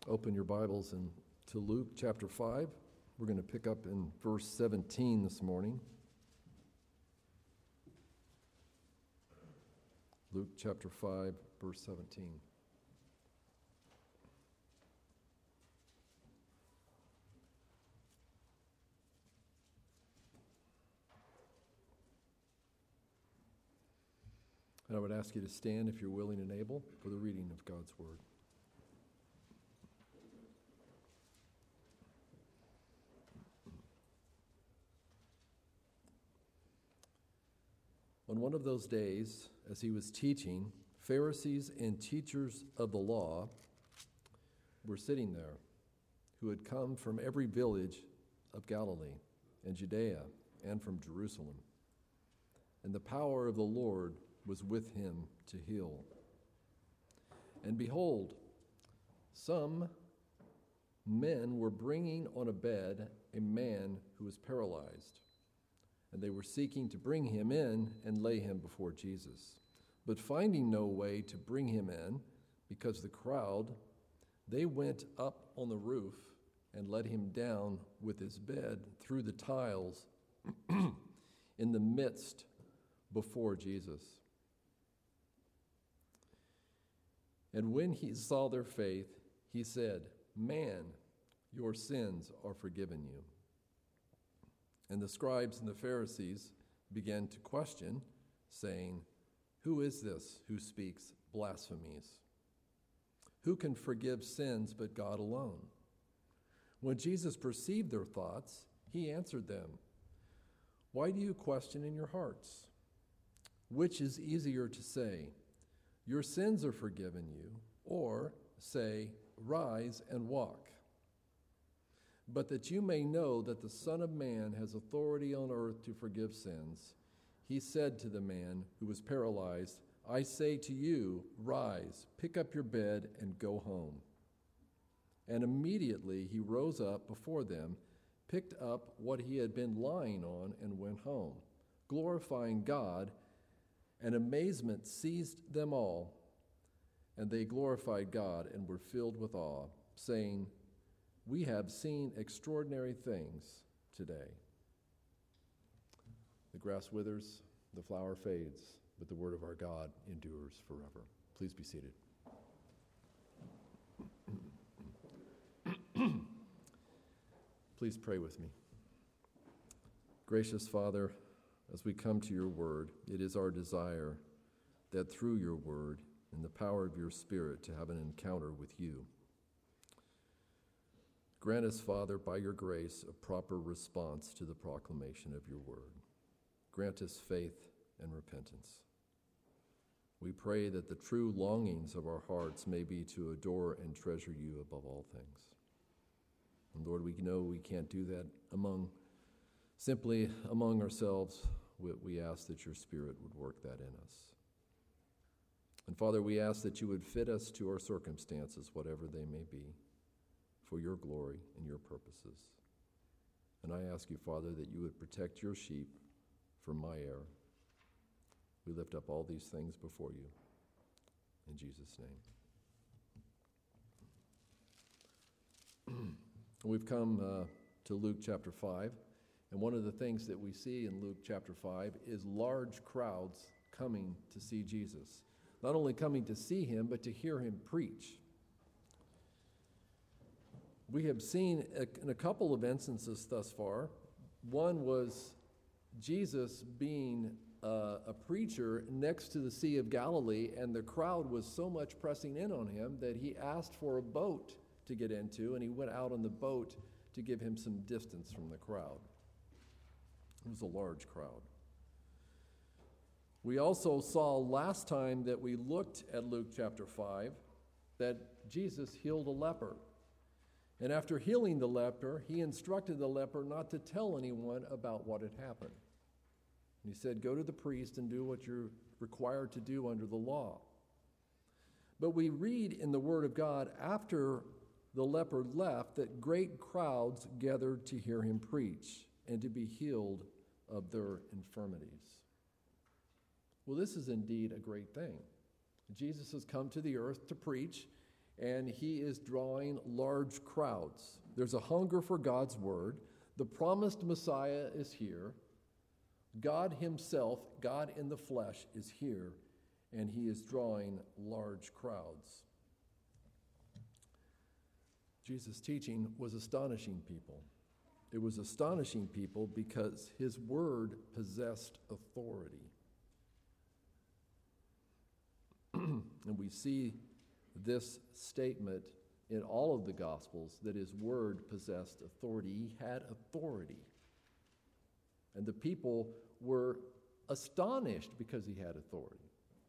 Open your Bibles to Luke chapter 5. We're going to pick up in verse 17 this morning. Luke chapter 5, verse 17. And I would ask you to stand if you're willing and able for the reading of God's Word. On one of those days, as he was teaching, Pharisees and teachers of the law were sitting there, who had come from every village of Galilee and Judea and from Jerusalem. And the power of the Lord was with him to heal. And behold, some men were bringing on a bed a man who was paralyzed. And they were seeking to bring him in and lay him before Jesus. But finding no way to bring him in, because of the crowd, they went up on the roof and let him down with his bed through the tiles in the midst before Jesus. And when he saw their faith, he said, "Man, your sins are forgiven you." And the scribes and the Pharisees began to question, saying, "Who is this who speaks blasphemies? Who can forgive sins but God alone?" When Jesus perceived their thoughts, he answered them, "Why do you question in your hearts? Which is easier to say, 'Your sins are forgiven you,' or say, 'Rise and walk'? But that you may know that the Son of Man has authority on earth to forgive sins, he said to the man who was paralyzed, 'I say to you, rise, pick up your bed, and go home.' And immediately he rose up before them, picked up what he had been lying on, and went home, glorifying God, and amazement seized them all. And they glorified God and were filled with awe, saying, 'We have seen extraordinary things today.'" The grass withers, the flower fades, but the word of our God endures forever. Please be seated. Please pray with me. Gracious Father, as we come to your word, it is our desire that through your word and the power of your Spirit to have an encounter with you. Grant us, Father, by your grace, a proper response to the proclamation of your word. Grant us faith and repentance. We pray that the true longings of our hearts may be to adore and treasure you above all things. And Lord, we know we can't do that simply among ourselves. We ask that your Spirit would work that in us. And Father, we ask that you would fit us to our circumstances, whatever they may be, for your glory and your purposes. And I ask you, Father, that you would protect your sheep from my error. We lift up all these things before you. In Jesus' name. We've come to Luke chapter 5, and one of the things that we see in Luke chapter 5 is large crowds coming to see Jesus. Not only coming to see him, but to hear him preach. We have seen in a couple of instances thus far. One was Jesus being a preacher next to the Sea of Galilee, and the crowd was so much pressing in on him that he asked for a boat to get into, and he went out on the boat to give him some distance from the crowd. It was a large crowd. We also saw last time that we looked at Luke chapter 5 that Jesus healed a leper. And after healing the leper, he instructed the leper not to tell anyone about what had happened. And he said, "Go to the priest and do what you're required to do under the law." But we read in the Word of God, after the leper left, that great crowds gathered to hear him preach and to be healed of their infirmities. Well, this is indeed a great thing. Jesus has come to the earth to preach. and he is drawing large crowds. There's a hunger for God's word. The promised Messiah is here. God himself, God in the flesh, is here, and he is drawing large crowds. Jesus' teaching was astonishing people. It was astonishing people because his word possessed authority. And we see this statement in all of the Gospels that his word possessed authority. He had authority. And the people were astonished because he had authority.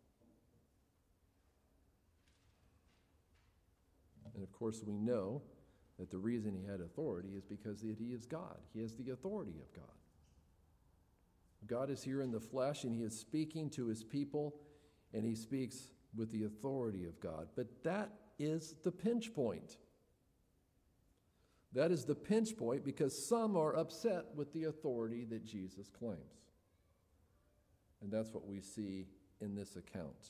And of course, we know that the reason he had authority is because he is God. He has the authority of God. God is here in the flesh, and he is speaking to his people, and he speaks with the authority of God. But that is the pinch point. That is the pinch point because some are upset with the authority that Jesus claims. And that's what we see in this account.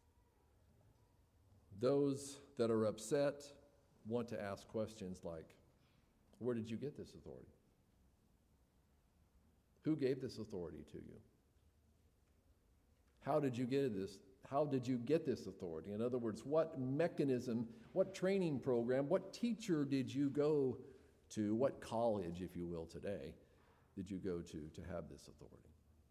Those that are upset want to ask questions like, where did you get this authority? Who gave this authority to you? How did you get this? How did you get this authority? In other words, what mechanism, what training program, what teacher did you go to, what college, if you will, today, did you go to have this authority?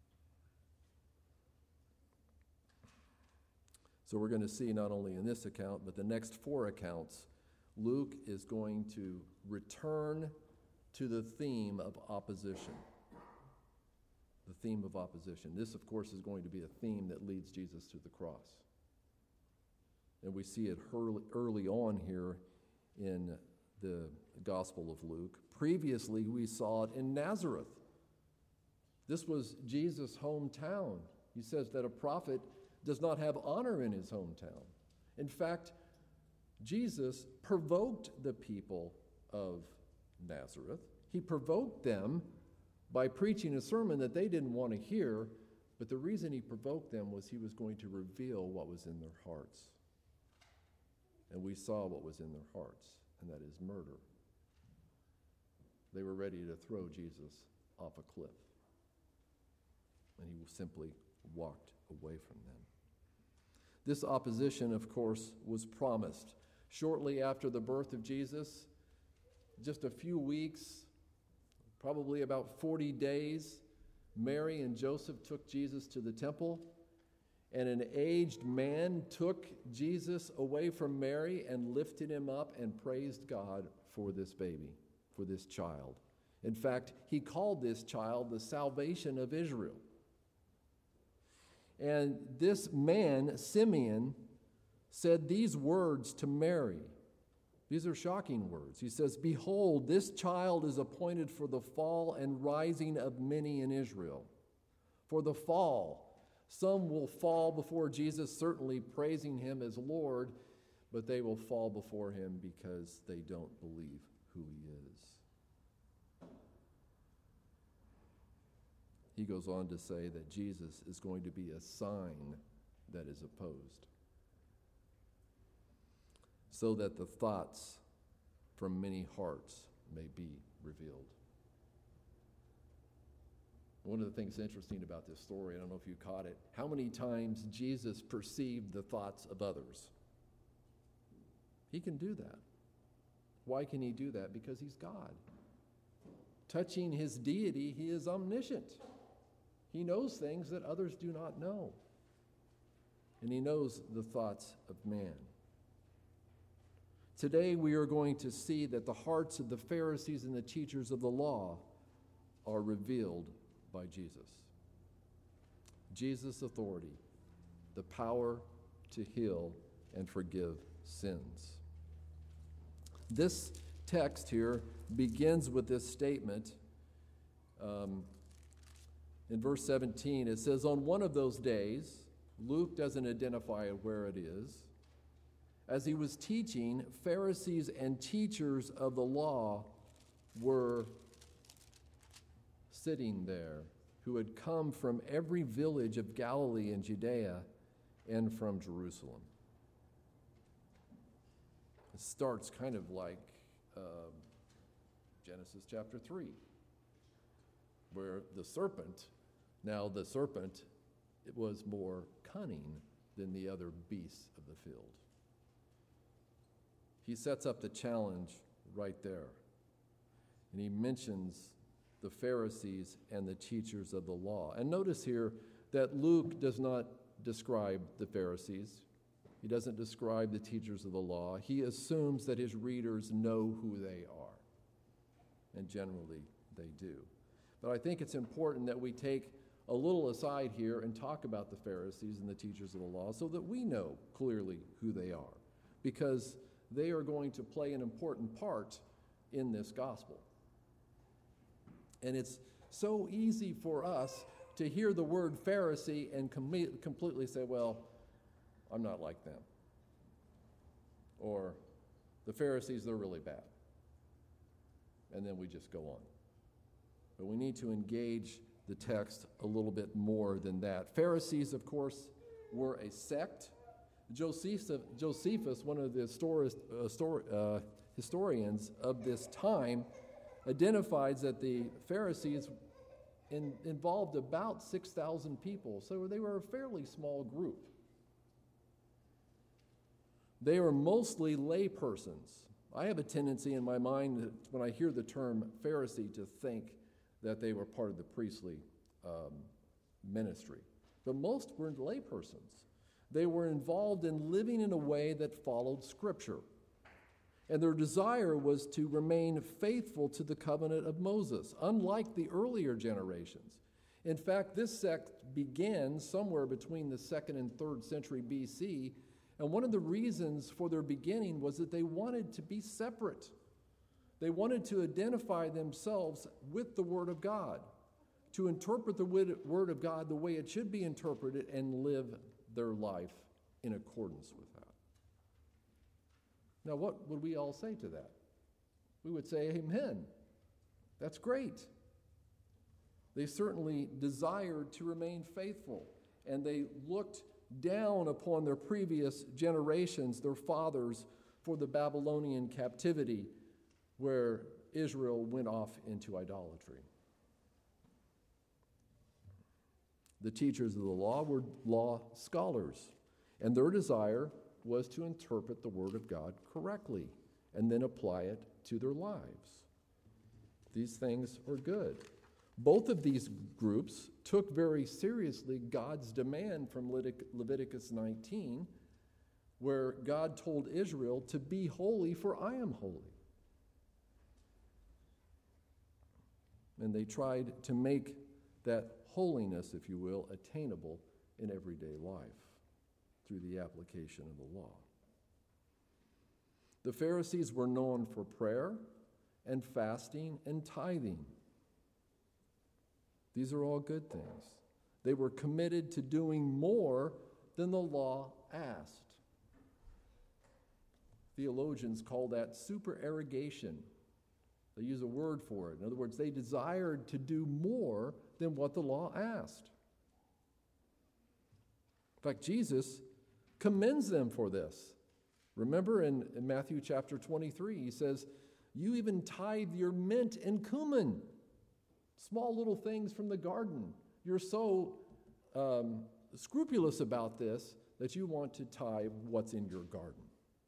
So we're going to see not only in this account, but the next 4 accounts, Luke is going to return to the theme of opposition. The theme of opposition. This, of course, is going to be a theme that leads Jesus to the cross. And we see it early on here in the Gospel of Luke. Previously, we saw it in Nazareth. This was Jesus' hometown. He says that a prophet does not have honor in his hometown. In fact, Jesus provoked the people of Nazareth. He provoked them by preaching a sermon that they didn't want to hear, but the reason he provoked them was he was going to reveal what was in their hearts. And we saw what was in their hearts, and that is murder. They were ready to throw Jesus off a cliff, and he simply walked away from them. This opposition, of course, was promised. Shortly after the birth of Jesus, just a few weeks, probably about 40 days, Mary and Joseph took Jesus to the temple, and an aged man took Jesus away from Mary and lifted him up and praised God for this baby, for this child. In fact, he called this child the salvation of Israel. And this man, Simeon, said these words to Mary. These are shocking words. He says, "Behold, this child is appointed for the fall and rising of many in Israel." For the fall, some will fall before Jesus, certainly praising him as Lord, but they will fall before him because they don't believe who he is. He goes on to say that Jesus is going to be a sign that is opposed, so that the thoughts from many hearts may be revealed. One of the things interesting about this story, I don't know if you caught it, how many times Jesus perceived the thoughts of others. He can do that. Why can he do that? Because he's God. Touching his deity, he is omniscient. He knows things that others do not know. And he knows the thoughts of man. Today we are going to see that the hearts of the Pharisees and the teachers of the law are revealed by Jesus. Jesus' authority, the power to heal and forgive sins. This text here begins with this statement. In verse 17, it says, "On one of those days," Luke doesn't identify where it is, "as he was teaching, Pharisees and teachers of the law were sitting there, who had come from every village of Galilee and Judea and from Jerusalem." starts kind of like Genesis chapter 3, where the serpent, it was more cunning than the other beasts of the field. He sets up the challenge right there. And he mentions the Pharisees and the teachers of the law. And notice here that Luke does not describe the Pharisees. He doesn't describe the teachers of the law. He assumes that his readers know who they are. And generally, they do. But I think it's important that we take a little aside here and talk about the Pharisees and the teachers of the law so that we know clearly who they are, because they are going to play an important part in this gospel. And it's so easy for us to hear the word Pharisee and completely say, well, I'm not like them. Or the Pharisees, they're really bad. And then we just go on. But we need to engage the text a little bit more than that. Pharisees, of course, were a sect. Josephus, one of the historians of this time, identifies that the Pharisees involved about 6,000 people, so they were a fairly small group. They were mostly lay persons. I have a tendency in my mind when I hear the term Pharisee to think that they were part of the priestly ministry. But most were lay persons. They were involved in living in a way that followed Scripture. And their desire was to remain faithful to the covenant of Moses, unlike the earlier generations. In fact, this sect began somewhere between the 2nd and 3rd century BC, and one of the reasons for their beginning was that they wanted to be separate. They wanted to identify themselves with the Word of God, to interpret the Word of God the way it should be interpreted and live their life in accordance with that. Now, what would we all say to that? We would say, amen. That's great. They certainly desired to remain faithful, and they looked down upon their previous generations, their fathers, for the Babylonian captivity where Israel went off into idolatry. The teachers of the law were law scholars, and their desire was to interpret the Word of God correctly and then apply it to their lives. These things are good. Both of these groups took very seriously God's demand from Leviticus 19, where God told Israel to be holy, for I am holy. And they tried to make that holiness, if you will, attainable in everyday life through the application of the law. The Pharisees were known for prayer and fasting and tithing. These are all good things. They were committed to doing more than the law asked. Theologians call that supererogation. They use a word for it. In other words, they desired to do more than what the law asked. In fact, Jesus commends them for this. Remember in Matthew chapter 23, he says, you even tithe your mint and cumin, small little things from the garden. You're so scrupulous about this that you want to tithe what's in your garden.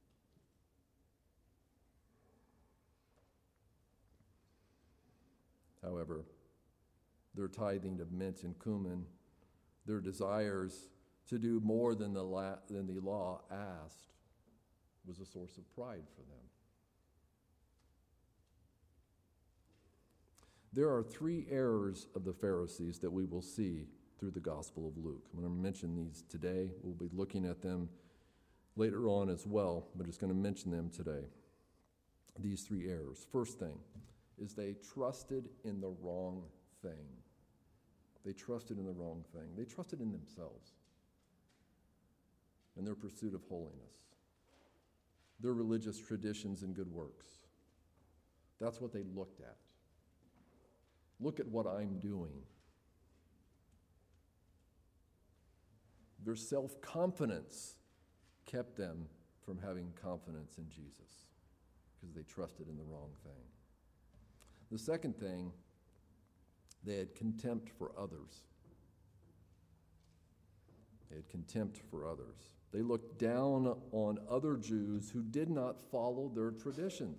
However, their tithing of mint and cumin, their desires to do more than the law asked, was a source of pride for them. There are three errors of the Pharisees that we will see through the Gospel of Luke. I'm going to mention these today. We'll be looking at them later on as well, but just going to mention them today. These three errors. First thing is they trusted in the wrong thing. They trusted in the wrong thing. They trusted in themselves and their pursuit of holiness, their religious traditions and good works. That's what they looked at. Look at what I'm doing. Their self-confidence kept them from having confidence in Jesus because they trusted in the wrong thing. The second thing, they had contempt for others. They had contempt for others. They looked down on other Jews who did not follow their traditions.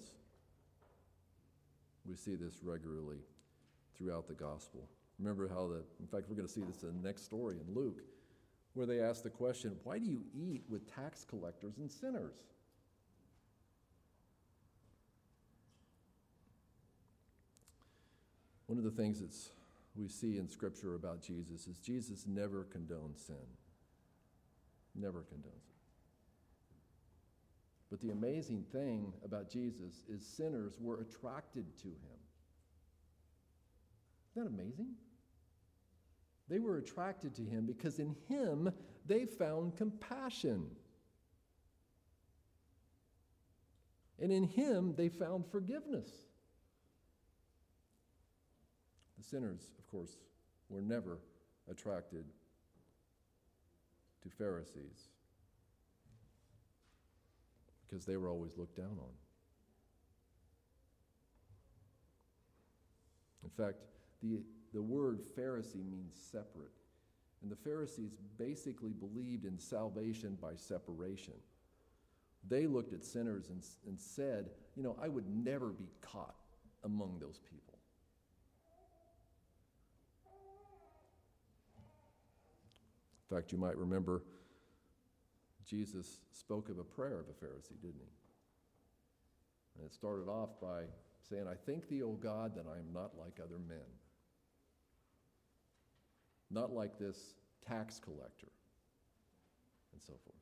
We see this regularly throughout the gospel. Remember how in fact, we're going to see this in the next story in Luke, where they ask the question, why do you eat with tax collectors and sinners? One of the things that we see in Scripture about Jesus is Jesus never condones sin. Never condones it. But the amazing thing about Jesus is sinners were attracted to him. Isn't that amazing? They were attracted to him because in him they found compassion. And in him they found forgiveness. The sinners, of course, were never attracted to Pharisees because they were always looked down on. In fact, the word Pharisee means separate. And the Pharisees basically believed in salvation by separation. They looked at sinners and said, I would never be caught among those people. In fact, you might remember Jesus spoke of a prayer of a Pharisee, didn't he? And it started off by saying, I thank thee, O God, that I am not like other men. Not like this tax collector, and so forth.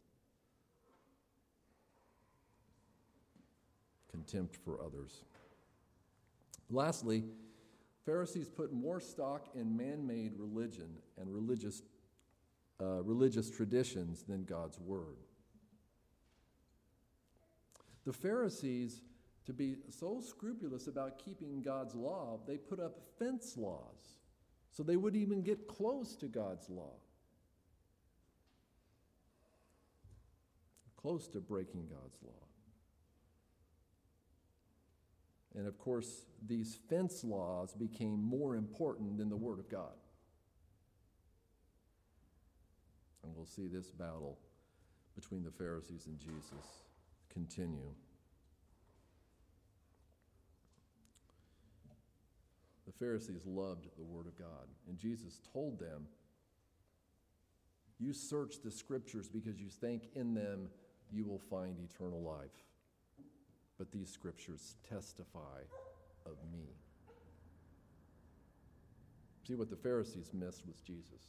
Contempt for others. Lastly, Pharisees put more stock in man-made religion and religious traditions than God's word. The Pharisees, to be so scrupulous about keeping God's law, they put up fence laws so they wouldn't even get close to God's law. Close to breaking God's law. And of course, these fence laws became more important than the Word of God. And we'll see this battle between the Pharisees and Jesus continue. The Pharisees loved the Word of God, and Jesus told them, you search the Scriptures because you think in them you will find eternal life. But these Scriptures testify of me. See, what the Pharisees missed was Jesus.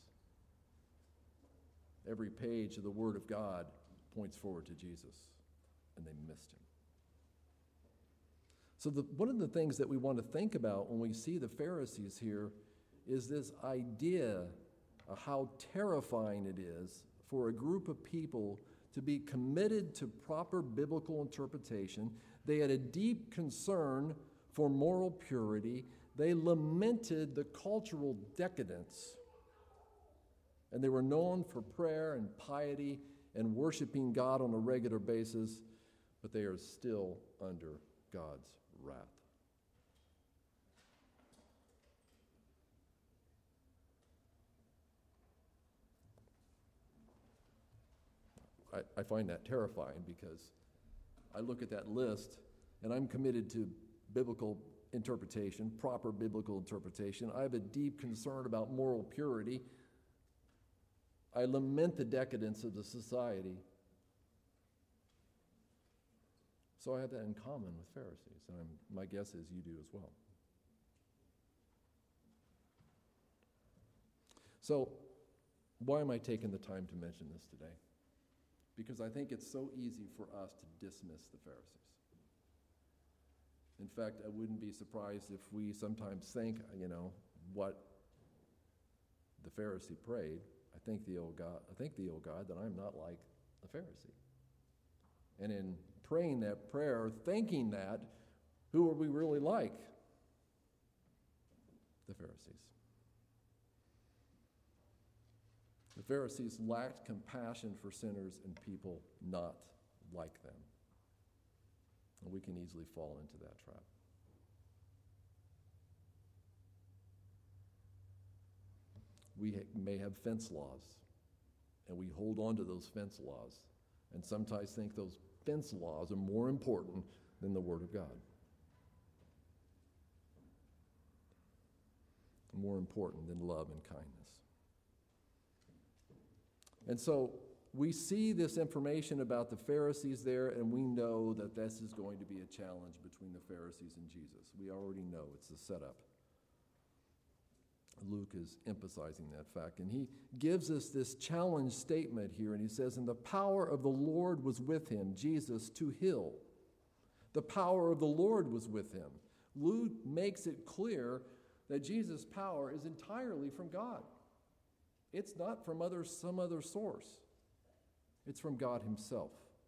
Every page of the Word of God points forward to Jesus, and they missed him. So one of the things that we want to think about when we see the Pharisees here is this idea of how terrifying it is for a group of people to be committed to proper biblical interpretation. They had a deep concern for moral purity. They lamented the cultural decadence. And they were known for prayer and piety and worshiping God on a regular basis, but they are still under God's wrath. I find that terrifying because I look at that list and I'm committed to biblical interpretation, proper biblical interpretation. I have a deep concern about moral purity. I lament the decadence of the society. So I have that in common with Pharisees, and my guess is you do as well. So why am I taking the time to mention this today? Because I think it's so easy for us to dismiss the Pharisees. In fact, I wouldn't be surprised if we sometimes think, what the Pharisee prayed. I thank thee, O God, that I'm not like the Pharisee. And in praying that prayer, thinking that, who are we really like? The Pharisees. The Pharisees lacked compassion for sinners and people not like them. And we can easily fall into that trap. We may have fence laws, and we hold on to those fence laws, and sometimes think those fence laws are more important than the Word of God. More important than love and kindness. And so we see this information about the Pharisees there, and we know that this is going to be a challenge between the Pharisees and Jesus. We already know it's the setup. Luke is emphasizing that fact. And he gives us this challenge statement here, and he says, "And the power of the Lord was with him," Jesus, "to heal." The power of the Lord was with him. Luke makes it clear that Jesus' power is entirely from God. It's not from some other source. It's from God himself.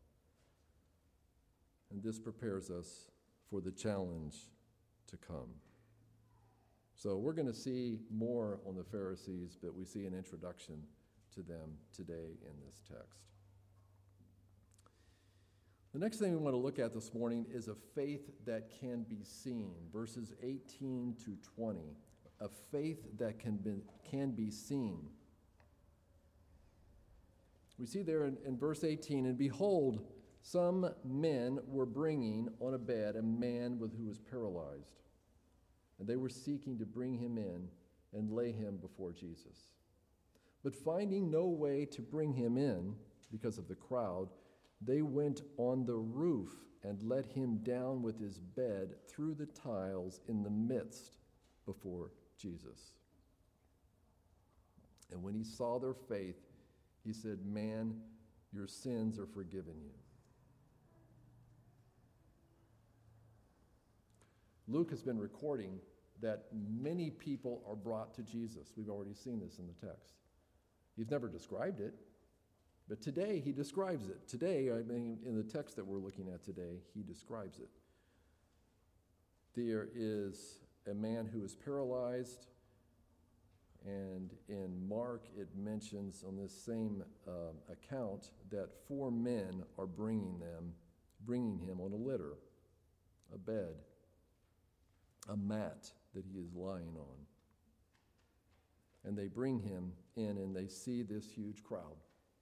And this prepares us for the challenge to come. So we're going to see more on the Pharisees, but we see an introduction to them today in this text. The next thing we want to look at this morning is a faith that can be seen. Verses 18 to 20. A faith that can be seen. We see there in verse 18, "And behold, some men were bringing on a bed a man who was paralyzed. And they were seeking to bring him in and lay him before Jesus. But finding no way to bring him in because of the crowd, they went on the roof and let him down with his bed through the tiles in the midst before Jesus. And when he saw their faith, he said, 'Man, your sins are forgiven you.'" Luke has been recording that many people are brought to Jesus. We've already seen this in the text. He's never described it, but today he describes it. Today, in the text that we're looking at today, he describes it. There is a man who is paralyzed, and in Mark it mentions on this same account that 4 men are bringing him on a litter, a bed, a mat that he is lying on. And they bring him in, and they see this huge crowd.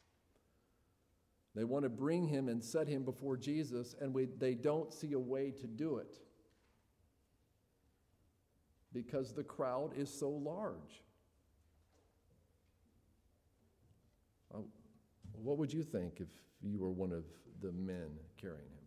They want to bring him and set him before Jesus, and they don't see a way to do it because the crowd is so large. What would you think if you were one of the men carrying him?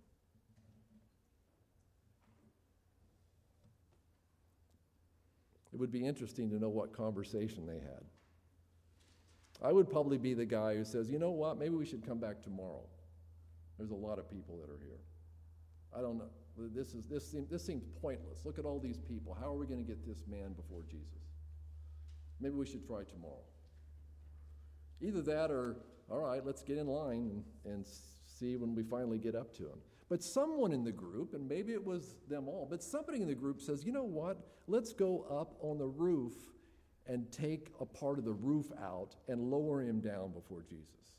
It would be interesting to know what conversation they had. I would probably be the guy who says, "You know what, maybe we should come back tomorrow. There's a lot of people that are here. I don't know. This seems pointless. Look at all these people. How are we going to get this man before Jesus? Maybe we should try tomorrow." Either that or, all right, let's get in line and see when we finally get up to him. But someone in the group, and maybe it was them all, but somebody in the group says, "You know what? Let's go up on the roof and take a part of the roof out and lower him down before Jesus."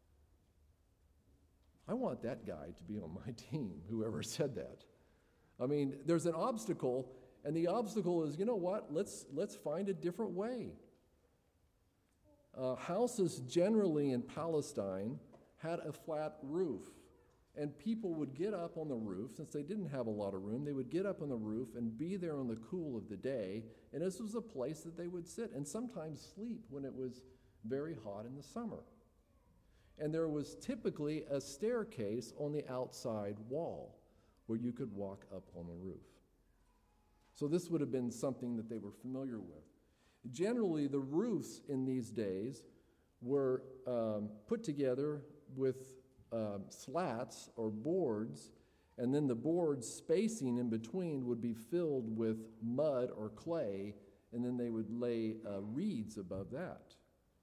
I want that guy to be on my team, whoever said that. I mean, there's an obstacle, and the obstacle is, you know what? Let's find a different way. Houses generally in Palestine had a flat roof. And people would get up on the roof, since they didn't have a lot of room, they would get up on the roof and be there on the cool of the day, and this was a place that they would sit and sometimes sleep when it was very hot in the summer. And there was typically a staircase on the outside wall where you could walk up on the roof. So this would have been something that they were familiar with. Generally, the roofs in these days were put together with slats or boards, and then the boards spacing in between would be filled with mud or clay, and then they would lay reeds above that.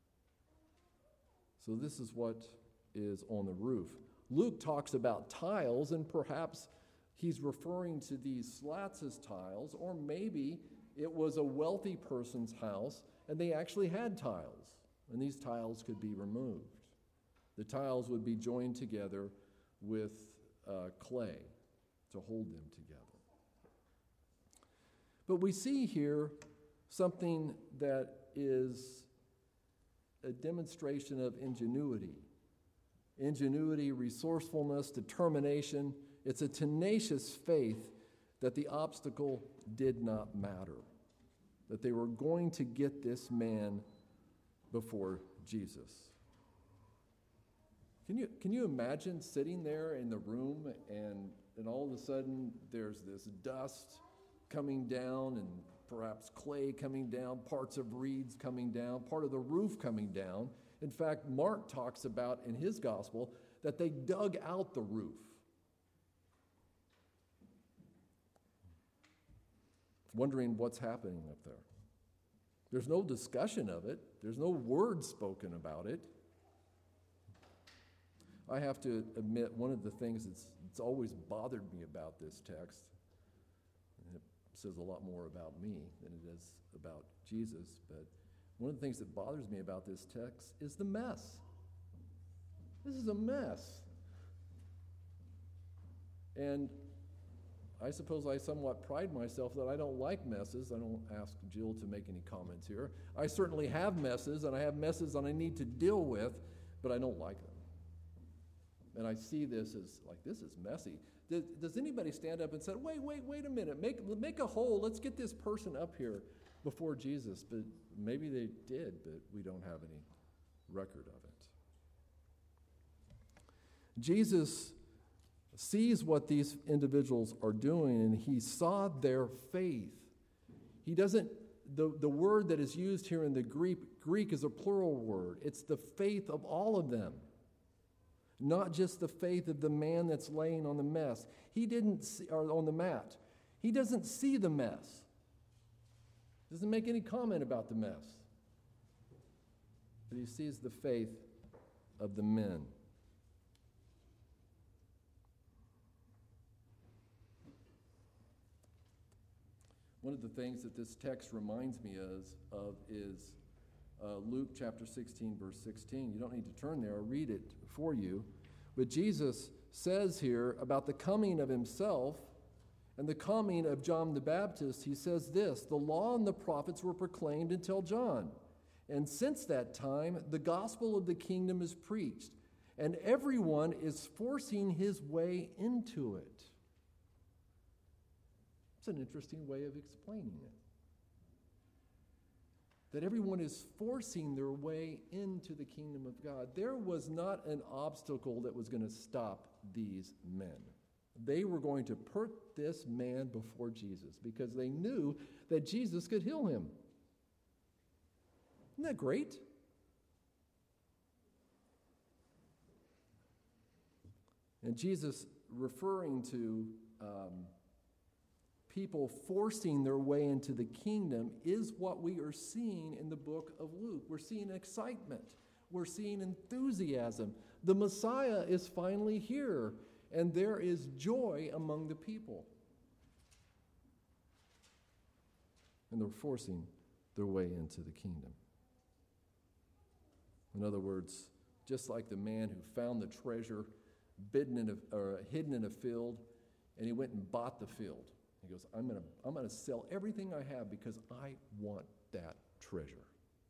So this is what is on the roof. Luke talks about tiles, and perhaps he's referring to these slats as tiles, or maybe it was a wealthy person's house, and they actually had tiles, and these tiles could be removed. The tiles would be joined together with clay to hold them together. But we see here something that is a demonstration of ingenuity. Ingenuity, resourcefulness, determination. It's a tenacious faith that the obstacle did not matter, that they were going to get this man before Jesus. Can you imagine sitting there in the room and all of a sudden there's this dust coming down and perhaps clay coming down, parts of reeds coming down, part of the roof coming down. In fact, Mark talks about in his gospel that they dug out the roof. Wondering what's happening up there. There's no discussion of it. There's no word spoken about it. I have to admit, one of the things that's always bothered me about this text, and it says a lot more about me than it is about Jesus, but one of the things that bothers me about this text is the mess. This is a mess. And I suppose I somewhat pride myself that I don't like messes. I don't ask Jill to make any comments here. I certainly have messes, and I have messes that I need to deal with, but I don't like them. And I see this as like, this is messy. Does anybody stand up and say, wait a minute, make a hole, let's get this person up here before Jesus? But maybe they did, but we don't have any record of it. Jesus sees what these individuals are doing, and he saw their faith. He doesn't, the word that is used here in the Greek is a plural word. It's the faith of all of them. Not just the faith of the man that's laying on the mess. He didn't see, or on the mat. He doesn't see the mess. Doesn't make any comment about the mess. But he sees the faith of the men. One of the things that this text reminds me of is Luke chapter 16, verse 16. You don't need to turn there. I'll read it for you. But Jesus says here about the coming of himself and the coming of John the Baptist. He says this, the law and the prophets were proclaimed until John. And since that time, the gospel of the kingdom is preached, and everyone is forcing his way into it. It's an interesting way of explaining it. That everyone is forcing their way into the kingdom of God. There was not an obstacle that was going to stop these men. They were going to put this man before Jesus because they knew that Jesus could heal him. Isn't that great? And Jesus, referring to people forcing their way into the kingdom, is what we are seeing in the book of Luke. We're seeing excitement. We're seeing enthusiasm. The Messiah is finally here, and there is joy among the people. And they're forcing their way into the kingdom. In other words, just like the man who found the treasure hidden in a field, and he went and bought the field. He goes, I'm going to sell everything I have because I want that treasure.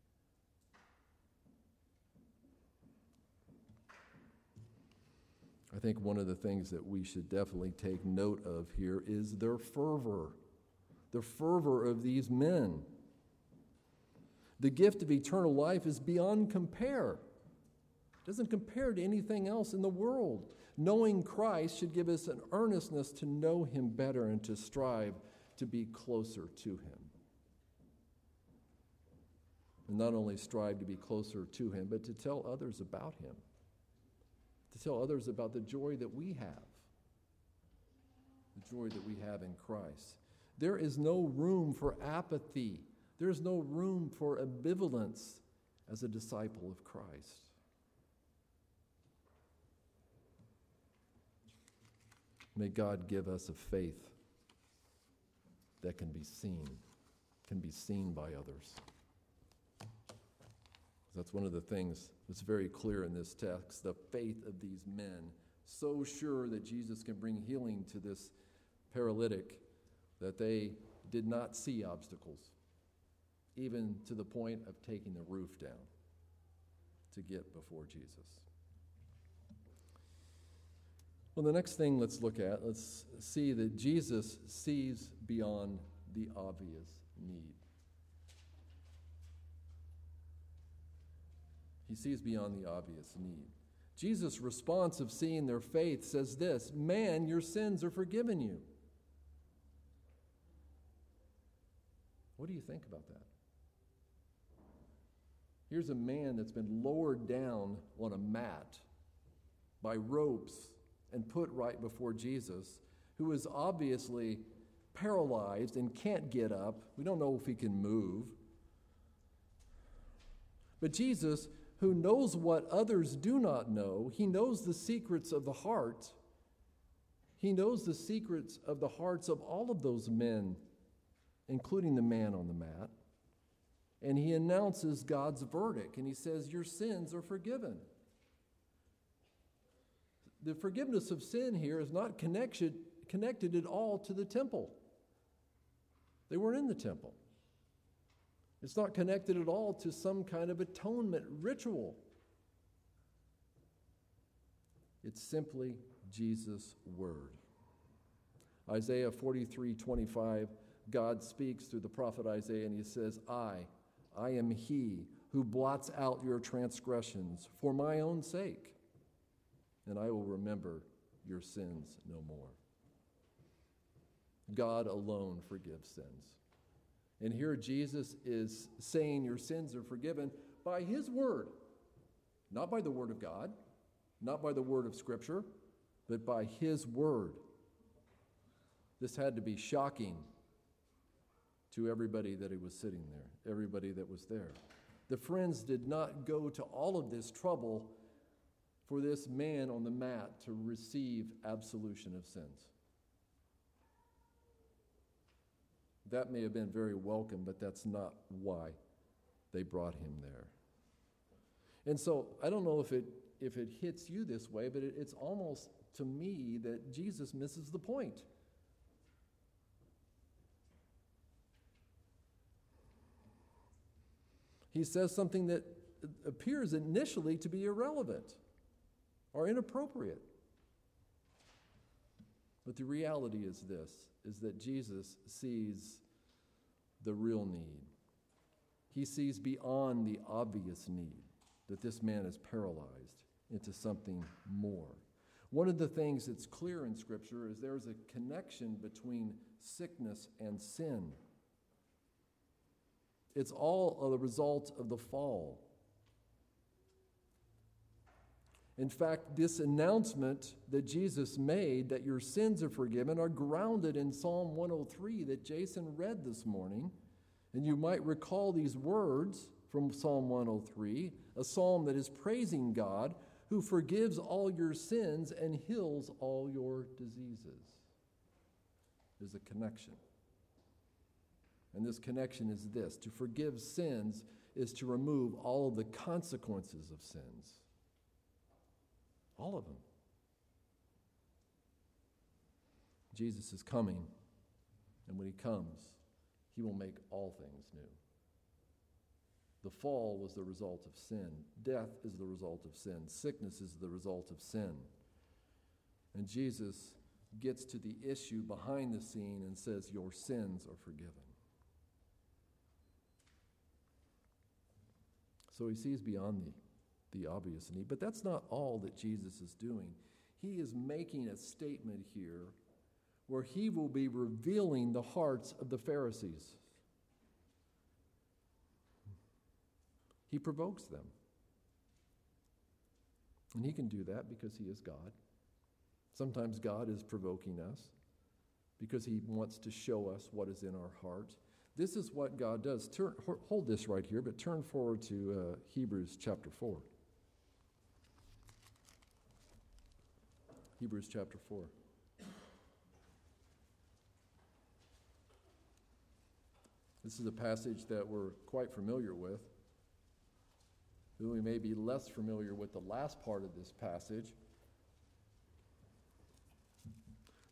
I think one of the things that we should definitely take note of here is their fervor. The fervor of these men. The gift of eternal life is beyond compare. It doesn't compare to anything else in the world. Knowing Christ should give us an earnestness to know him better and to strive to be closer to him. And not only strive to be closer to him, but to tell others about him. To tell others about the joy that we have. The joy that we have in Christ. There is no room for apathy. There's no room for ambivalence as a disciple of Christ. May God give us a faith that can be seen by others. That's one of the things that's very clear in this text. The faith of these men so sure that Jesus can bring healing to this paralytic that they did not see obstacles, even to the point of taking the roof down to get before Jesus. Well, the next thing let's see that Jesus sees beyond the obvious need. He sees beyond the obvious need. Jesus' response of seeing their faith says this: "Man, your sins are forgiven you." What do you think about that? Here's a man that's been lowered down on a mat by ropes and put right before Jesus, who is obviously paralyzed and can't get up. We don't know if he can move. But Jesus, who knows what others do not know, he knows the secrets of the heart. He knows the secrets of the hearts of all of those men, including the man on the mat. And he announces God's verdict, and he says, "Your sins are forgiven." The forgiveness of sin here is not connected at all to the temple. They weren't in the temple. It's not connected at all to some kind of atonement ritual. It's simply Jesus' word. Isaiah 43:25, God speaks through the prophet Isaiah, and he says, I am he who blots out your transgressions for my own sake, and I will remember your sins no more. God alone forgives sins. And here Jesus is saying your sins are forgiven by his word, not by the word of God, not by the word of Scripture, but by his word. This had to be shocking to everybody that he was sitting there, everybody that was there. The friends did not go to all of this trouble for this man on the mat to receive absolution of sins. That may have been very welcome, but that's not why they brought him there. And so I don't know if it hits you this way, but it's almost to me that Jesus misses the point. He says something that appears initially to be irrelevant or inappropriate. But the reality is this, is that Jesus sees the real need. He sees beyond the obvious need, that this man is paralyzed, into something more. One of the things that's clear in Scripture is there's a connection between sickness and sin. It's all a result of the fall. In fact, this announcement that Jesus made, that your sins are forgiven, are grounded in Psalm 103 that Jason read this morning. And you might recall these words from Psalm 103, a psalm that is praising God, who forgives all your sins and heals all your diseases. There's a connection. And this connection is this: to forgive sins is to remove all of the consequences of sins. All of them. Jesus is coming, and when he comes, he will make all things new. The fall was the result of sin. Death is the result of sin. Sickness is the result of sin. And Jesus gets to the issue behind the scene and says, your sins are forgiven. So he sees beyond the obvious need. But that's not all that Jesus is doing. He is making a statement here where he will be revealing the hearts of the Pharisees. He provokes them. And he can do that because he is God. Sometimes God is provoking us because he wants to show us what is in our heart. This is what God does. Hold this right here, but turn forward to Hebrews chapter 4. Hebrews chapter 4. This is a passage that we're quite familiar with. Though we may be less familiar with the last part of this passage.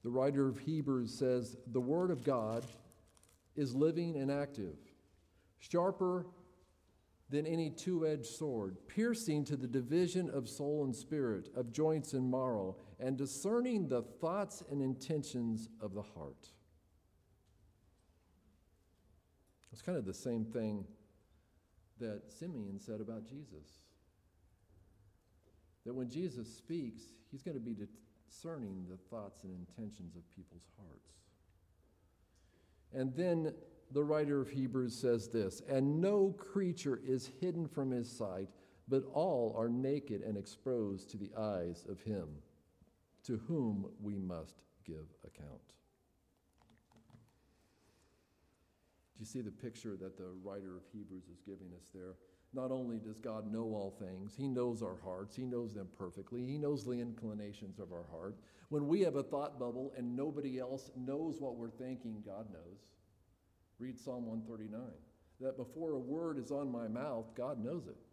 The writer of Hebrews says, the Word of God is living and active, sharper than any two-edged sword, piercing to the division of soul and spirit, of joints and marrow, and discerning the thoughts and intentions of the heart. It's kind of the same thing that Simeon said about Jesus. That when Jesus speaks, he's going to be discerning the thoughts and intentions of people's hearts. And then the writer of Hebrews says this, and no creature is hidden from his sight, but all are naked and exposed to the eyes of him to whom we must give account. Do you see the picture that the writer of Hebrews is giving us there? Not only does God know all things, he knows our hearts, he knows them perfectly, he knows the inclinations of our heart. When we have a thought bubble and nobody else knows what we're thinking, God knows. Read Psalm 139, that before a word is on my mouth, God knows it.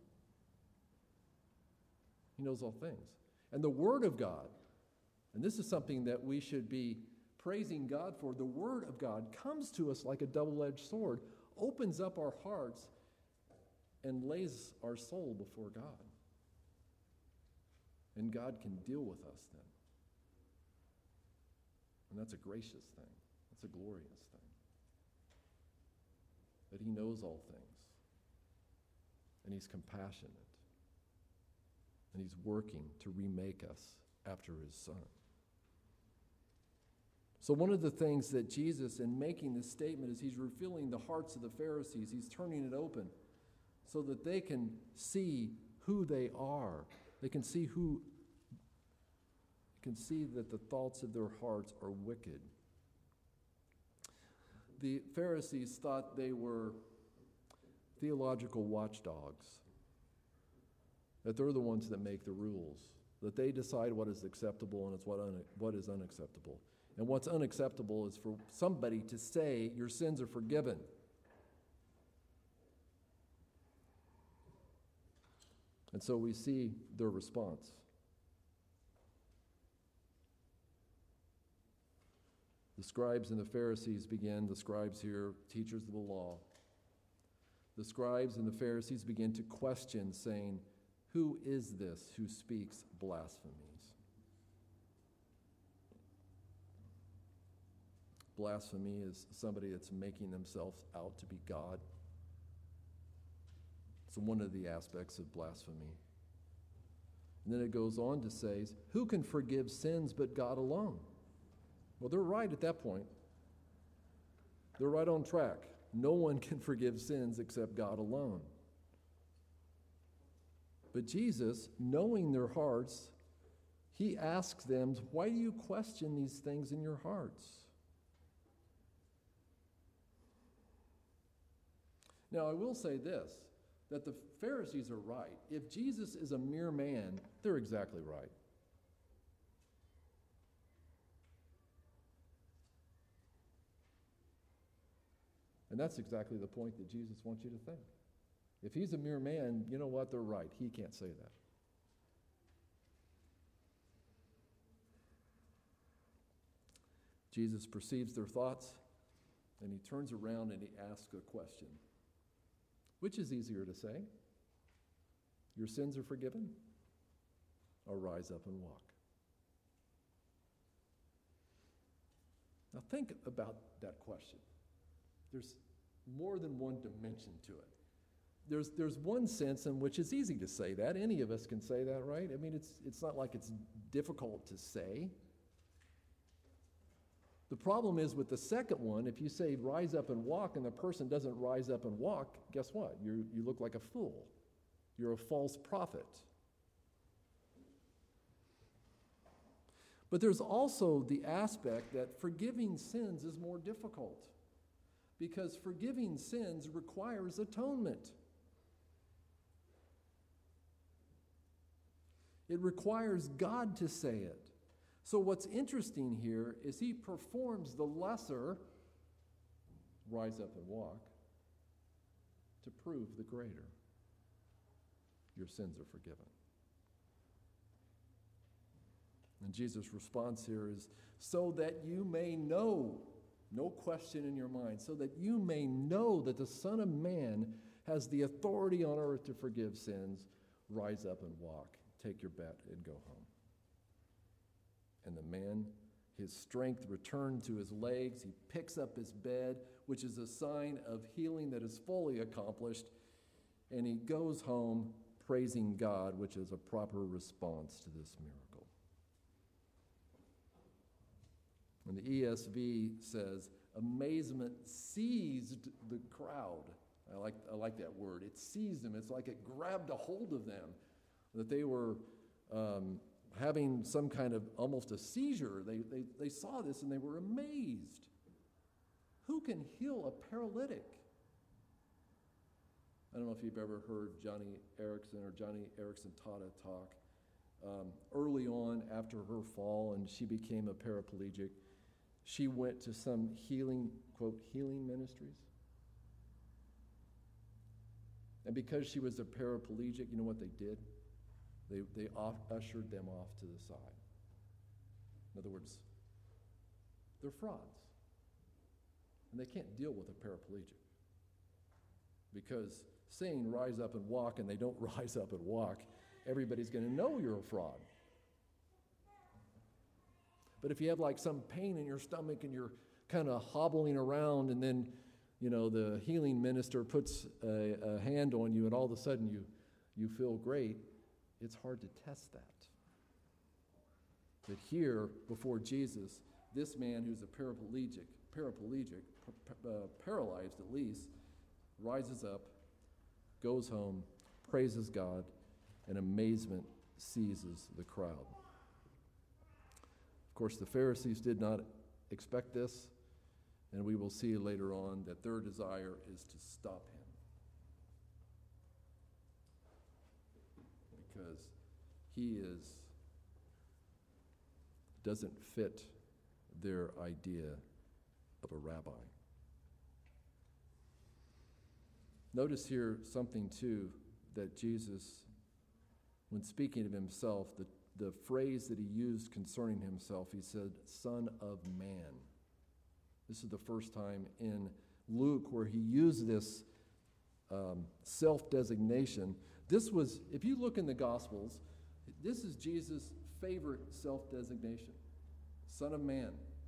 He knows all things. And the Word of God, and this is something that we should be praising God for, the Word of God comes to us like a double-edged sword, opens up our hearts, and lays our soul before God. And God can deal with us then. And that's a gracious thing. That's a glorious thing. That he knows all things. And he's compassionate. And he's working to remake us after his Son. So one of the things that Jesus, in making this statement, is he's revealing the hearts of the Pharisees. He's turning it open so that they can see who they are. They can see that the thoughts of their hearts are wicked. The Pharisees thought they were theological watchdogs, that they're the ones that make the rules, that they decide what is acceptable and it's what is unacceptable. And what's unacceptable is for somebody to say your sins are forgiven. And so we see their response. The scribes and the Pharisees begin, the scribes here, teachers of the law. The scribes and the Pharisees begin to question, saying, who is this who speaks blasphemies? Blasphemy is somebody that's making themselves out to be God. It's one of the aspects of blasphemy. And then it goes on to say, who can forgive sins but God alone? Well, they're right at that point. They're right on track. No one can forgive sins except God alone. But Jesus, knowing their hearts, he asks them, why do you question these things in your hearts? Now, I will say this, that the Pharisees are right. If Jesus is a mere man, they're exactly right. And that's exactly the point that Jesus wants you to think. If he's a mere man, you know what? They're right. He can't say that. Jesus perceives their thoughts, and he turns around and he asks a question. Which is easier to say? Your sins are forgiven? Or rise up and walk? Now think about that question. There's more than one dimension to it. There's one sense in which it's easy to say that. Any of us can say that, right? I mean, it's not like it's difficult to say. The problem is with the second one, if you say rise up and walk and the person doesn't rise up and walk, guess what? You look like a fool. You're a false prophet. But there's also the aspect that forgiving sins is more difficult, because forgiving sins requires atonement. It requires God to say it. So what's interesting here is he performs the lesser, rise up and walk, to prove the greater. Your sins are forgiven. And Jesus' response here is, so that you may know, no question in your mind, so that you may know that the Son of Man has the authority on earth to forgive sins, rise up and walk, take your bet, and go home. And the man, his strength returned to his legs. He picks up his bed, which is a sign of healing that is fully accomplished, and he goes home praising God, which is a proper response to this miracle. And the ESV says, amazement seized the crowd. I like that word. It seized them. It's like it grabbed a hold of them, that they were having some kind of almost a seizure. They saw this and they were amazed. Who can heal a paralytic? I don't know if you've ever heard Johnny Erickson taught a talk. Early on, after her fall, and she became a paraplegic, she went to some healing, quote, healing ministries. And because she was a paraplegic, you know what they did? They ushered them off to the side. In other words, they're frauds. And they can't deal with a paraplegic. Because saying rise up and walk and they don't rise up and walk, everybody's going to know you're a fraud. But if you have like some pain in your stomach and you're kind of hobbling around, and then, you know, the healing minister puts a hand on you and all of a sudden you feel great, it's hard to test that. But here, before Jesus, this man who's a paraplegic, paralyzed at least, rises up, goes home, praises God, and amazement seizes the crowd. Of course, the Pharisees did not expect this, and we will see later on that their desire is to stop him. Because he doesn't fit their idea of a rabbi. Notice here something too, that Jesus, when speaking of himself, the phrase that he used concerning himself, he said, Son of Man. This is the first time in Luke where he used this self-designation. This was, if you look in the Gospels, this is Jesus' favorite self-designation, Son of Man.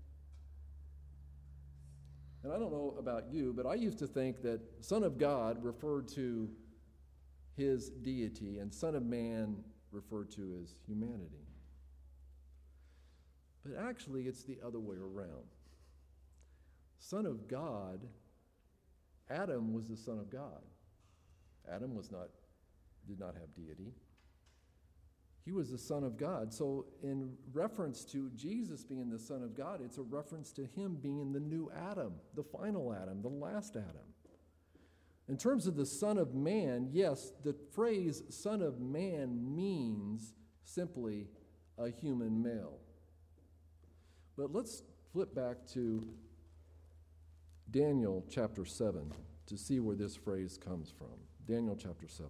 And I don't know about you, but I used to think that Son of God referred to his deity and Son of Man referred to his humanity. But actually, it's the other way around. Son of God, Adam was the Son of God. Adam did not have deity. He was the Son of God. So in reference to Jesus being the Son of God, it's a reference to him being the new Adam, the final Adam, the last Adam. In terms of the Son of Man, yes, the phrase Son of Man means simply a human male. But let's flip back to Daniel chapter 7 to see where this phrase comes from. Daniel chapter 7.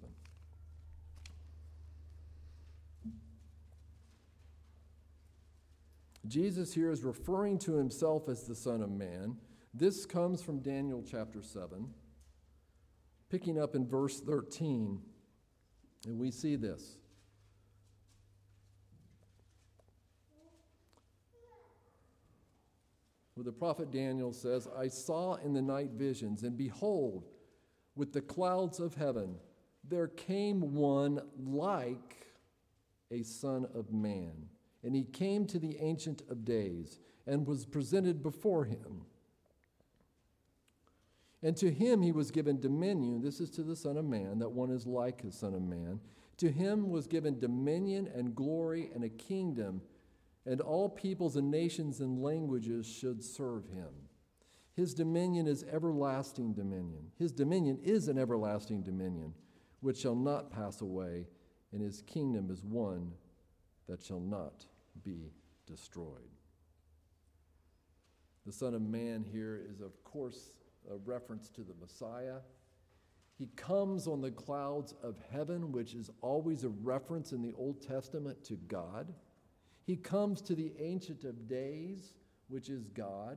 Jesus here is referring to himself as the Son of Man. This comes from Daniel chapter 7, picking up in verse 13, and we see this. Where the prophet Daniel says, I saw in the night visions, and behold, with the clouds of heaven, there came one like a Son of Man. And he came to the Ancient of Days and was presented before him. And to him he was given dominion. This is to the Son of Man, that one is like his Son of Man. To him was given dominion and glory and a kingdom, and all peoples and nations and languages should serve him. His dominion is everlasting dominion. His dominion is an everlasting dominion, which shall not pass away, and his kingdom is one that shall not be destroyed. The Son of Man here is, of course, a reference to the Messiah. He comes on the clouds of heaven, which is always a reference in the Old Testament to God. He comes to the Ancient of Days, which is God,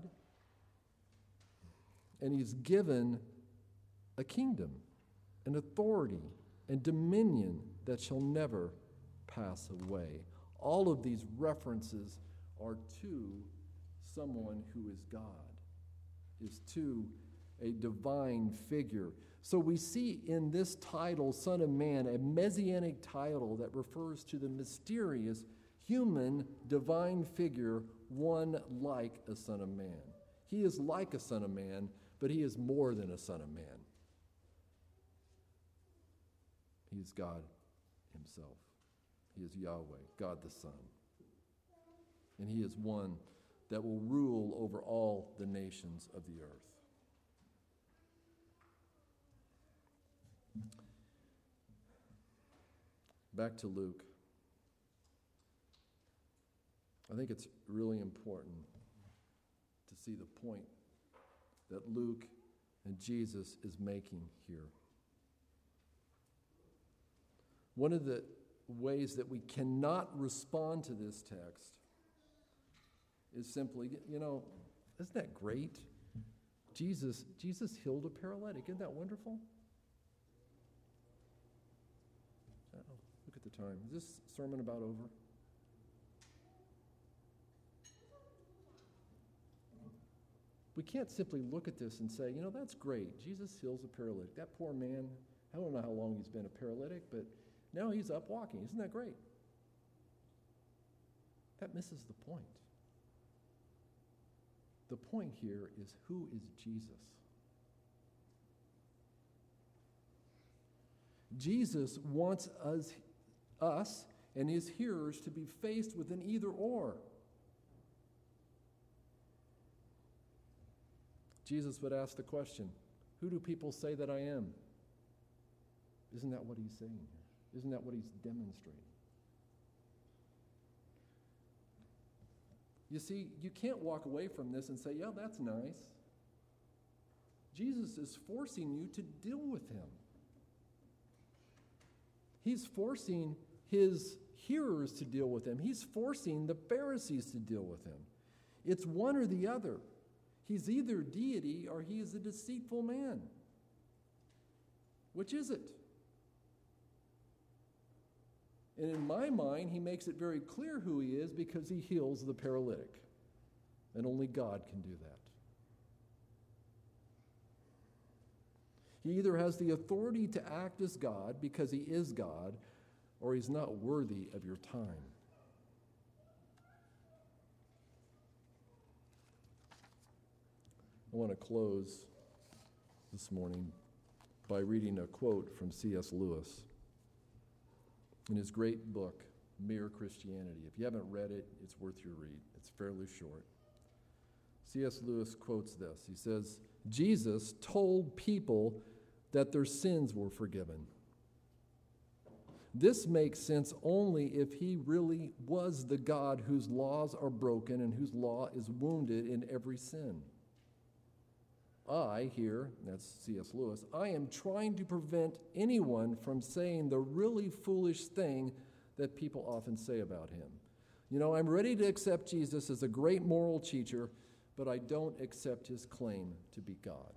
and he's given a kingdom, an authority, and dominion that shall never pass away. All of these references are to someone who is God, is to a divine figure. So we see in this title, Son of Man, a messianic title that refers to the mysterious human divine figure, one like a Son of Man. He is like a Son of Man, but he is more than a Son of Man. He is God himself. He is Yahweh, God the Son. And he is one that will rule over all the nations of the earth. Back to Luke. I think it's really important to see the point that Luke and Jesus is making here. One of the ways that we cannot respond to this text is simply, isn't that great? Jesus healed a paralytic. Isn't that wonderful? Look at the time. Is this sermon about over? We can't simply look at this and say, that's great. Jesus heals a paralytic. That poor man, I don't know how long he's been a paralytic, but now he's up walking. Isn't that great? That misses the point. The point here is, who is Jesus? Jesus wants us and his hearers to be faced with an either or. Jesus would ask the question, who do people say that I am? Isn't that what he's saying here? Isn't that what he's demonstrating? You see, you can't walk away from this and say, yeah, that's nice. Jesus is forcing you to deal with him. He's forcing his hearers to deal with him. He's forcing the Pharisees to deal with him. It's one or the other. He's either deity or he is a deceitful man. Which is it? And in my mind, he makes it very clear who he is because he heals the paralytic. And only God can do that. He either has the authority to act as God because he is God, or he's not worthy of your time. I want to close this morning by reading a quote from C.S. Lewis in his great book, Mere Christianity. If you haven't read it, it's worth your read. It's fairly short. C.S. Lewis quotes this. He says, Jesus told people that their sins were forgiven. This makes sense only if he really was the God whose laws are broken and whose law is wounded in every sin. I, here, that's C.S. Lewis, I am trying to prevent anyone from saying the really foolish thing that people often say about him. I'm ready to accept Jesus as a great moral teacher, but I don't accept his claim to be God.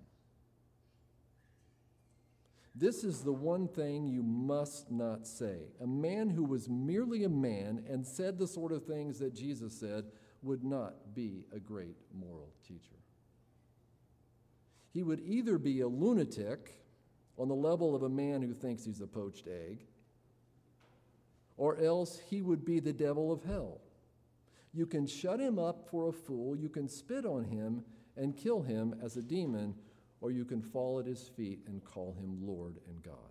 This is the one thing you must not say. A man who was merely a man and said the sort of things that Jesus said would not be a great moral teacher. He would either be a lunatic on the level of a man who thinks he's a poached egg, or else he would be the devil of hell. You can shut him up for a fool, you can spit on him and kill him as a demon, or you can fall at his feet and call him Lord and God.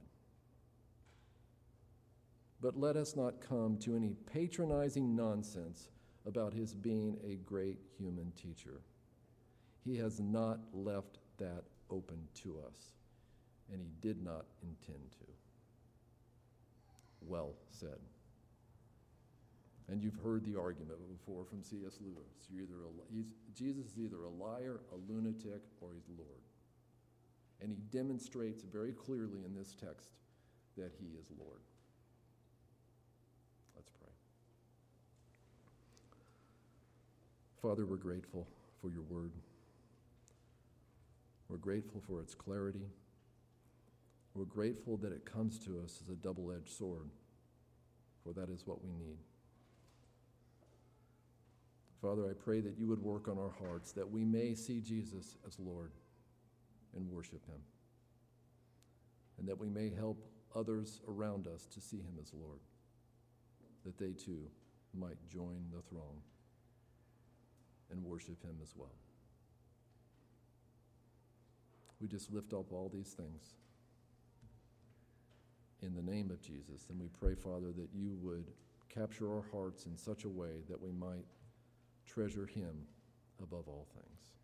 But let us not come to any patronizing nonsense about his being a great human teacher. He has not left that open to us, and he did not intend to. Well said. And you've heard the argument before from C.S. Lewis. Jesus is either a liar, a lunatic, or he's Lord. And he demonstrates very clearly in this text that he is Lord. Let's pray. Father, we're grateful for your word. We're grateful for its clarity. We're grateful that it comes to us as a double-edged sword, for that is what we need. Father, I pray that you would work on our hearts, that we may see Jesus as Lord and worship him, and that we may help others around us to see him as Lord, that they too might join the throng and worship him as well. We just lift up all these things in the name of Jesus, and we pray, Father, that you would capture our hearts in such a way that we might treasure him above all things.